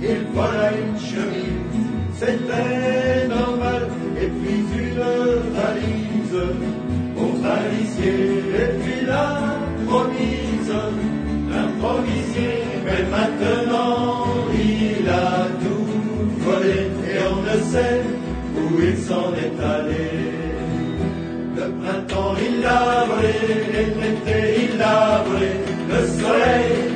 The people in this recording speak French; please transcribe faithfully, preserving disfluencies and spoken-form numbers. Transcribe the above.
il voilà une chemise, c'était normal, et puis une valise, au valisier, et puis la promise, l'improvisier, mais maintenant il a tout volé, et on ne sait où il s'en est allé. Le printemps il l'a volé, et l'été il l'a volé, le soleil